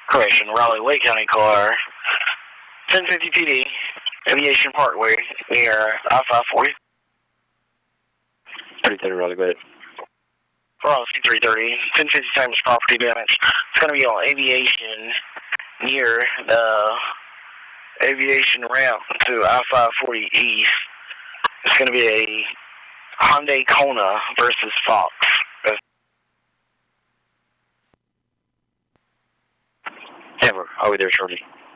Correction, Raleigh, Wake County car, 1050 PD, Aviation Parkway, near I-540. 330 Raleigh, go ahead. Well, C330, 1050 times property damage. It's going to be on Aviation near the Aviation ramp to I-540 East. It's going to be a Hyundai Kona versus Fox. Denver, I'll be there shortly.